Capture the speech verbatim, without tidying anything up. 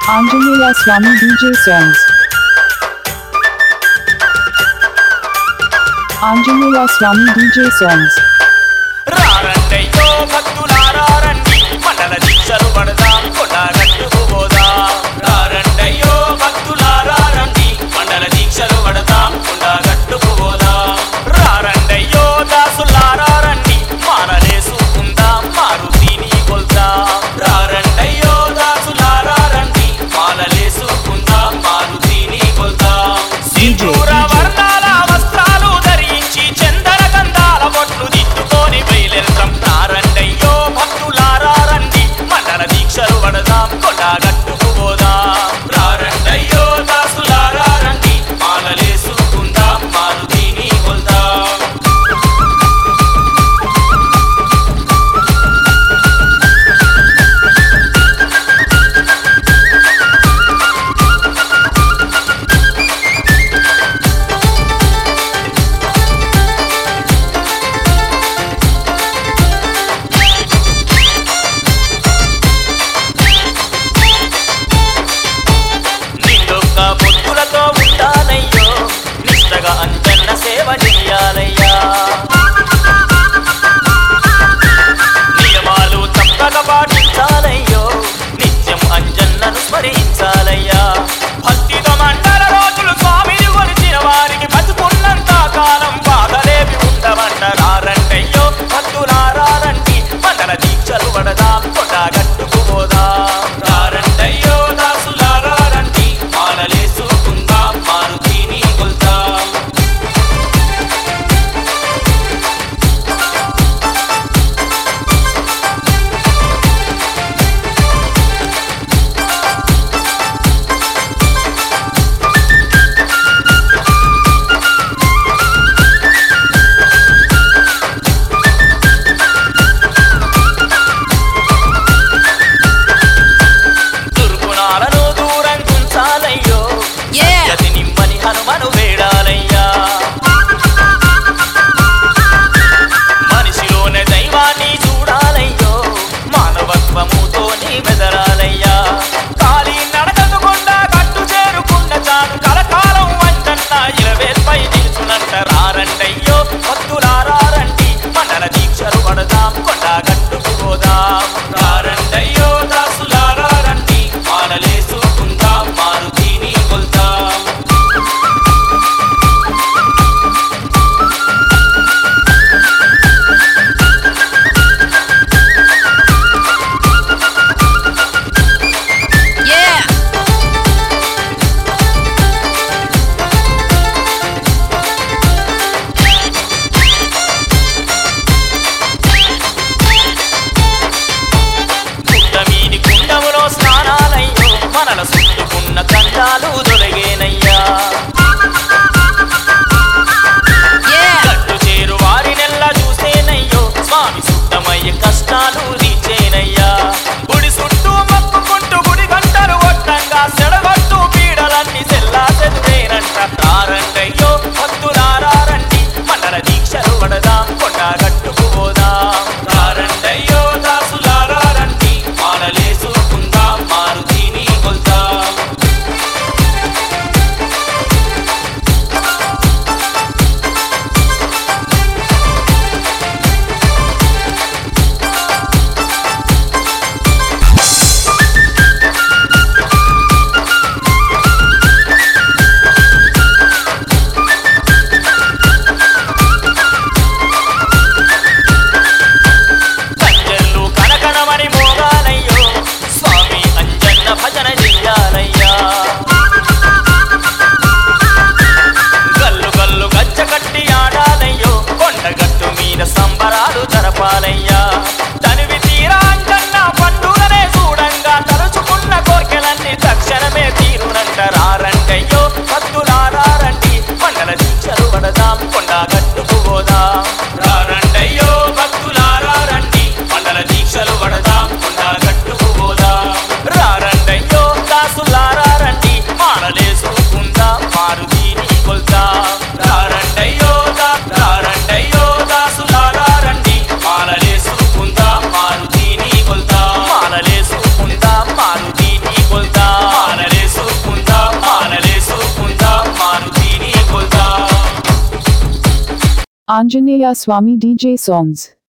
Anjaneya Swami D J songs. Anjaneya Swami D J songs. రారండయ్యో భక్తులారా రండి మండల దీక్షలు పడదాం కొండగట్టుకు పోదాం. రారండయ్యో భక్తులారా రండి మండల దీక్షలు పడదాం కొండగట్టుకు పోదాం. రారండయ్యో దాసులారా రండి మాలలేసుకుందాం మారుతిని కొల్దాం. రారండయ్యో దాసులారా రండి మాలలేసుకుందాం మారుతిని కొల్దాం. సింధూర వర్ణాల వస్త్రాలు ధరించి చందన గంధాల బొట్లు దిద్దుకొని బయలుదేరం. రారండయ్యో భక్తులారా రండి మండల దీక్షలు పడదాం కొండగట్టుకు పోదాం. రారండయ్యో దాసులారా రండి మాలలేసుకుందాం మారుతిని కొల్దాం. నిండొక్క పొత్తులతో ఉండాలయ్యో నిష్టగా అంజన్న సేవ చెయ్యాలయ్యా. నియమాలు తప్పక పాటించాలయ్యో నిత్యం అంజన్నను స్మరించాలయ్యా. భక్తితో మండల రోజులు స్వామిని కొలిచిన వారికి బతుకున్నంత కాలం బాధలేవి ఉండవంట. రారండయ్యో భక్తులారా రండి మండల దీక్షలు పడదాం కొండగట్టుకు పోదాం. రారండయ్యో దాసులారా రండి మాలలేసుకుందాం మారుతిని కొల్దాం. దుర్గుణాలను దూరం ఉంచాలయ్యో యతి నిమ్మని హనుమను వేడాలయ్యా. మనిషిలోనే దైవాన్ని చూడాలయ్యో మానవత్వముతో నీ మెదరాలయ్యా. కాలి నడకదు కొండ కట్టు చేరుకున్న చాలు కలకాలం వంటన్న ఇరవేల్పై నిలుచునంట. రారండయ్యో భక్తులారా రండి మండల దీక్షలు పడదాం కొండగట్టుకు పోదాం. రారండయ్యో దాసులారా రండి మాలలేసుకుందాం మారుతిని కొల్దాం. గుట్టమీని కుండములో స్నానాలయ్యో మనల చుట్టుకున్న కండాలు దొరిగేనయ్యా. గట్టు చేరు వారి నెల్ల చూసేనయ్యో స్వామి సుట్టమయ్య కష్టాలు తీర్చేనయ్యా. గుడి చుట్టూ మొక్కుకుంటూ గుడి గంటలు కొట్టంగా సెడగొట్టు పీడలన్నీ సెల్లా చెదురేనంట. రారండయ్యో భక్తులారా రండి మండల దీక్షలు పడదాం కొండగట్టుకు పోదాం. రారండయ్యో దాసులారా రండి మాలలేసుకుందాం మారుతిని కొల్దాం. కంజర్లు కనకనమని మోగాలయ్యో స్వామి అంజన్న భజన చెయ్యాలయ్యా. గల్లు గల్లు గజ్జ కట్టి ఆడాలయ్యో కొండగట్టు మీద సంబరాలు జరపాలయ్యా. తనివి తీరా అంజన్న పండుగనే చూడంగా తలుచుకున్న కోర్కెలన్నీ తక్షణమే తీరునంట. రారండయ్యో భక్తులారా రండి మండల దీక్షలు పడదాం కొండగట్టుకు పోదాం. రారండయ్యో భక్తులారా రండి మండల దీక్షలు పడదాం కొండగట్టుకు పోదాం. రారండయ్యో దాసులారా రండి మాలలేసుకుందాం మారుతిని కొల్దాం. రారండయ్యో దా రారండయ్యో దాసులారా రండి మాలలేసుకుందాం మారుతిని కొల్దాం. మాలలేసుకుందాం మారుతిని కొల్దాం. Anjaneya Swami D J songs.